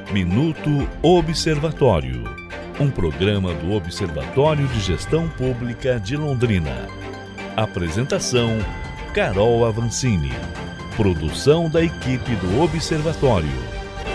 Minuto Observatório, um programa do Observatório de Gestão Pública de Londrina. Apresentação: Carol Avancini. Produção da equipe do Observatório.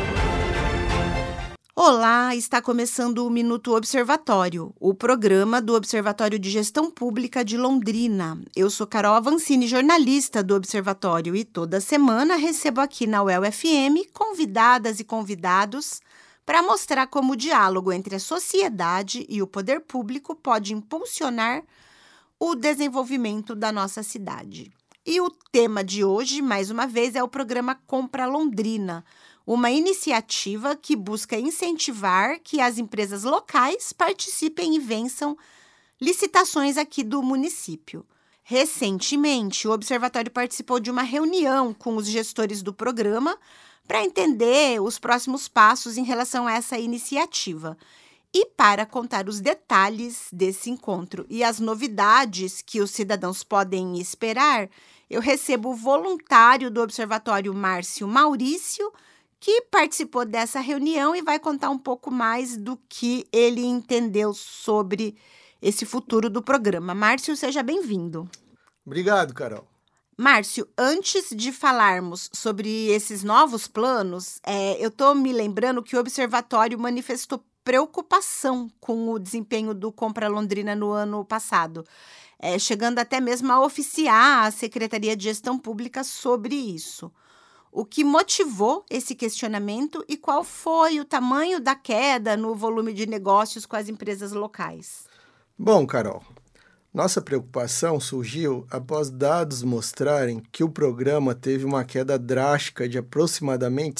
Olá, está começando o Minuto Observatório, o programa do Observatório de Gestão Pública de Londrina. Eu sou Carol Avancini, jornalista do Observatório, e toda semana recebo aqui na UEL-FM convidadas e convidados para mostrar como o diálogo entre a sociedade e o poder público pode impulsionar o desenvolvimento da nossa cidade. E o tema de hoje, mais uma vez, é o programa Compra Londrina, uma iniciativa que busca incentivar que as empresas locais participem e vençam licitações aqui do município. Recentemente, o Observatório participou de uma reunião com os gestores do programa para entender os próximos passos em relação a essa iniciativa. E para contar os detalhes desse encontro e as novidades que os cidadãos podem esperar, eu recebo o voluntário do Observatório, Márcio Maurício, que participou dessa reunião e vai contar um pouco mais do que ele entendeu sobre esse futuro do programa. Márcio, seja bem-vindo. Obrigado, Carol. Márcio, antes de falarmos sobre esses novos planos, eu estou me lembrando que o Observatório manifestou preocupação com o desempenho do Compra Londrina no ano passado, chegando até mesmo a oficiar a Secretaria de Gestão Pública sobre isso. O que motivou esse questionamento e qual foi o tamanho da queda no volume de negócios com as empresas locais? Bom, Carol, nossa preocupação surgiu após dados mostrarem que o programa teve uma queda drástica de aproximadamente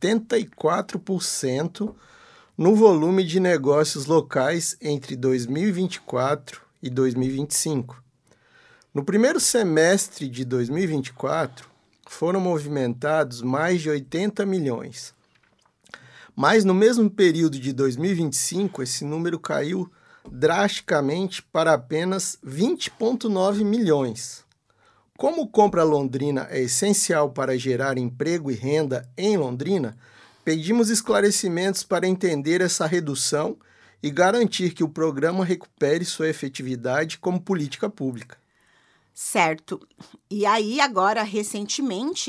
74% no volume de negócios locais entre 2024 e 2025. No primeiro semestre de 2024, foram movimentados mais de 80 milhões. Mas no mesmo período de 2025, esse número caiu drasticamente para apenas 20,9 milhões. Como o Compra Londrina é essencial para gerar emprego e renda em Londrina, pedimos esclarecimentos para entender essa redução e garantir que o programa recupere sua efetividade como política pública. Certo. E aí, agora, recentemente,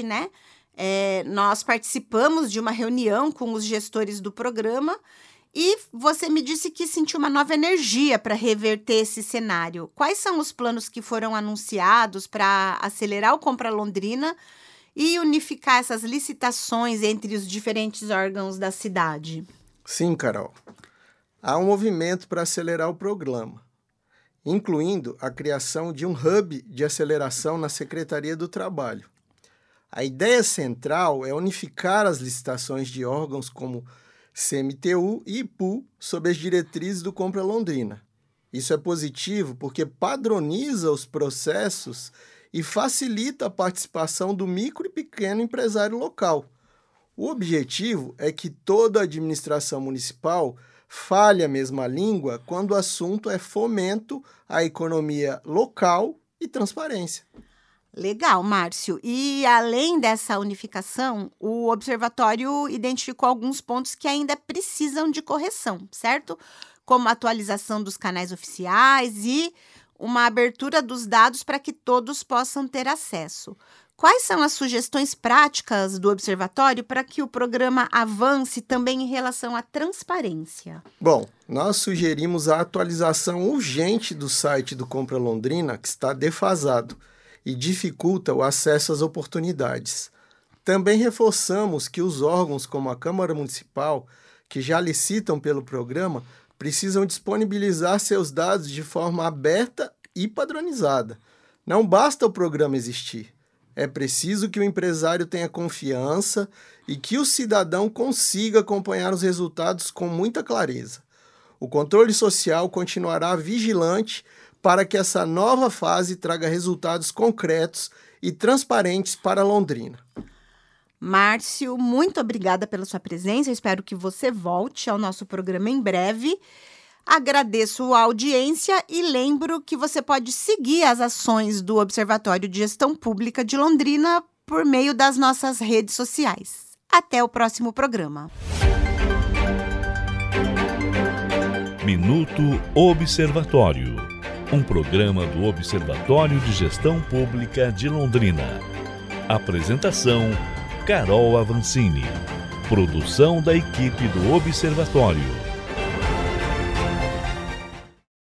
nós participamos de uma reunião com os gestores do programa e você me disse que sentiu uma nova energia para reverter esse cenário. Quais são os planos que foram anunciados para acelerar o Compra Londrina e unificar essas licitações entre os diferentes órgãos da cidade? Sim, Carol. Há um movimento para acelerar o programa, incluindo a criação de um hub de aceleração na Secretaria do Trabalho. A ideia central é unificar as licitações de órgãos como CMTU e IPU sob as diretrizes do Compra Londrina. Isso é positivo porque padroniza os processos e facilita a participação do micro e pequeno empresário local. O objetivo é que toda a administração municipal fale a mesma língua quando o assunto é fomento à economia local e transparência. Legal, Márcio. E além dessa unificação, o Observatório identificou alguns pontos que ainda precisam de correção, certo? Como a atualização dos canais oficiais e uma abertura dos dados para que todos possam ter acesso. Quais são as sugestões práticas do Observatório para que o programa avance também em relação à transparência? Bom, nós sugerimos a atualização urgente do site do Compra Londrina, que está defasado e dificulta o acesso às oportunidades. Também reforçamos que os órgãos como a Câmara Municipal, que já licitam pelo programa, precisam disponibilizar seus dados de forma aberta e padronizada. Não basta o programa existir. É preciso que o empresário tenha confiança e que o cidadão consiga acompanhar os resultados com muita clareza. O controle social continuará vigilante para que essa nova fase traga resultados concretos e transparentes para Londrina. Márcio, muito obrigada pela sua presença. Eu espero que você volte ao nosso programa em breve. Agradeço a audiência e lembro que você pode seguir as ações do Observatório de Gestão Pública de Londrina por meio das nossas redes sociais. Até o próximo programa. Minuto Observatório, um programa do Observatório de Gestão Pública de Londrina. Apresentação: Carol Avancini. Produção da equipe do Observatório.